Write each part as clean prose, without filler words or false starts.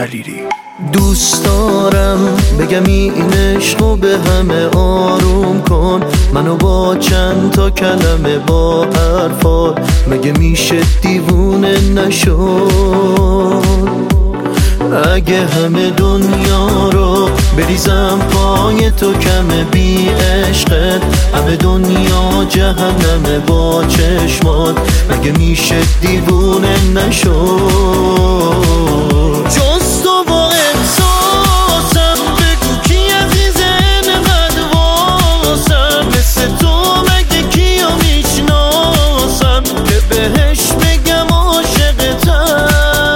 دلیری. دوست دارم بگم این عشقو به همه آروم کن، منو با چند تا کلمه با حرفات مگه میشه دیوونه نشد. اگه همه دنیا رو بریزم پای تو کمه بی عشقت، همه دنیا جهنمه با چشمات مگه میشه دیوونه نشد. جز تو با احساسم بگو کی عزیزه انقدر واسم، مثل تو مگه کیو میشناسم که بهش بگم عاشقتم.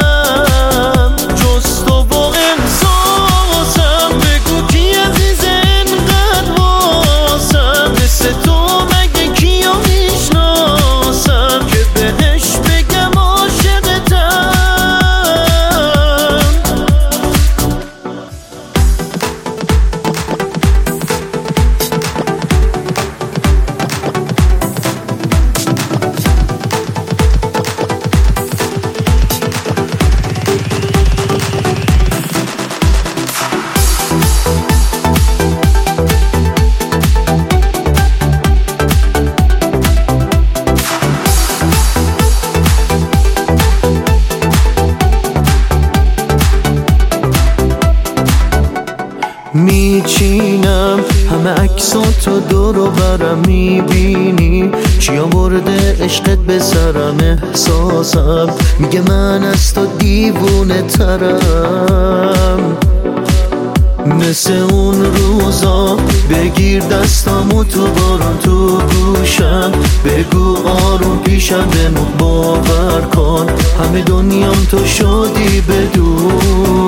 میچینم همه عکساتو دور و برم، میبینی چی آورده عشقت به سرم. احساسم میگه من از تو دیوونه ترم، مثل اون روزا بگیر دستامو تو بارون تو گوشم، بگو آروم پیشم بمون باور کن همه دنیام تو شدی بدون.